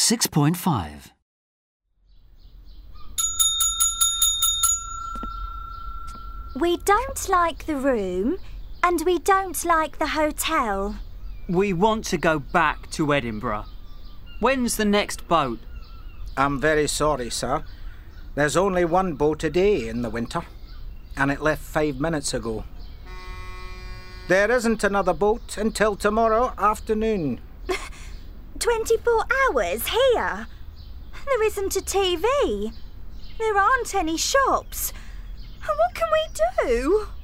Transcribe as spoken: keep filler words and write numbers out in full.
six point five. We don't like the room and we don't like the hotel. We want to go back to Edinburgh. When's the next boat? I'm very sorry, sir. There's only one boat a day in the winter, and it left five minutes ago. There isn't another boat until tomorrow afternoon. twenty-four hours here? There isn't a T V. There aren't any shops. What can we do?